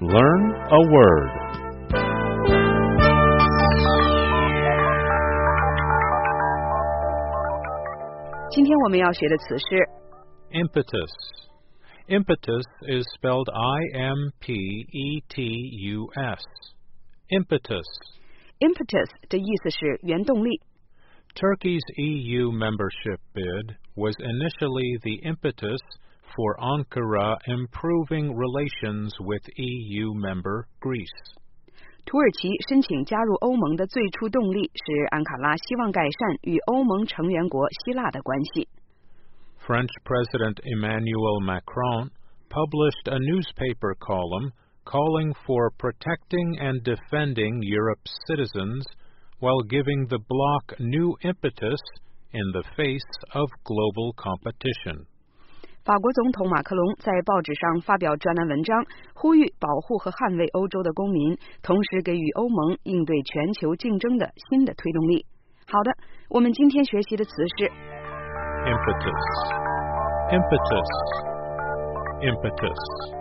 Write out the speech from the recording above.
Learn a word. Impetus. Impetus is spelled I-M-P-E-T-U-S. Impetus. Impetus 的意思是原动力。 Turkey's EU membership bid was initially the impetus for Ankara improving relations with EU member Greece. 土耳其申请加入欧盟的最初动力是安卡拉希望改善与欧盟成员国希腊的关系。 French President Emmanuel Macron published a newspaper column calling for protecting and defending Europe's citizens while giving the bloc new impetus in the face of global competition. 法国总统马克龙在报纸上发表专栏文章，呼吁保护和捍卫欧洲的公民，同时给予欧盟应对全球竞争的新的推动力。好的，我们今天学习的词是 Impetus. Impetus. Impetus.